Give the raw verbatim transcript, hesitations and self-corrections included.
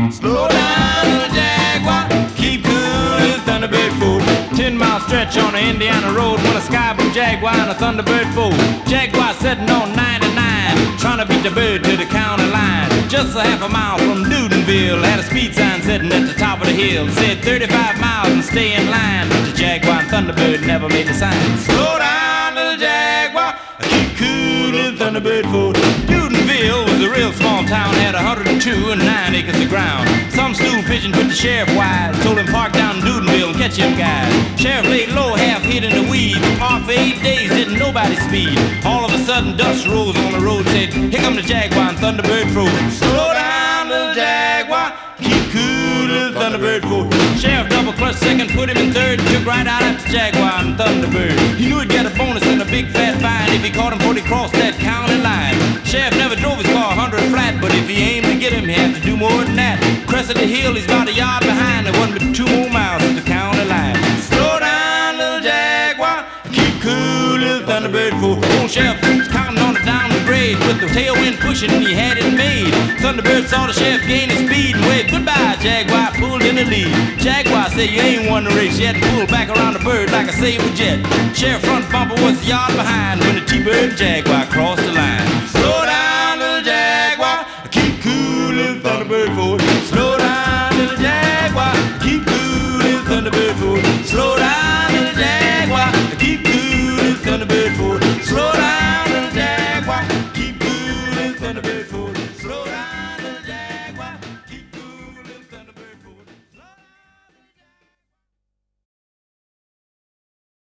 Slow down, little Jaguar, keep cool, little Thunderbird fool. Ten mile stretch on the Indiana road when a sky blue Jaguar and a Thunderbird fool. Jaguar sitting on ninety-nine, trying to beat the bird to the county line. Just a half a mile from Newtonville, had a speed sign sitting at the top of the hill. It said thirty-five miles and stay in line, but the Jaguar and Thunderbird never made the sign. Slow down, little Jaguar, keep cool, little Thunderbird fool. Newtonville was a real small town, had a hundred and two and nine acres of ground. Some stool pigeon put the sheriff wise, told him park down in Newtonville and catch him guys. Sheriff laid low, half hid in the weeds, parked for eight days, didn't nobody speed. All of a sudden dust rose on the road, said, here come the Jaguar and Thunderbird fool. Slow down, little Jaguar, keep cool, little Thunderbird fool. Sheriff double clutch second, put him in third, took right out after Jaguar and Thunderbird. He knew he'd get a bonus and a big fat fine if he caught him before he crossed that county line. Sheriff never drove his car a hundred flat, but if he aimed to get him, he had to do more than that. Crested the hill, he's about a yard behind, there wasn't but two more miles to the county line. Slow down, little Jaguar, keep cool, little Thunderbird fool. Old Sheriff was counting on it down the grade with the tailwind pushing, and he had it made. Thunderbird saw the sheriff gain his speed and waved goodbye. Jaguar pulled in the lead. Jaguar said, you ain't won the race yet, and pulled back around the bird like a saber jet. Sheriff front bumper was a yard behind when the T-Bird and Jaguar crossed the line.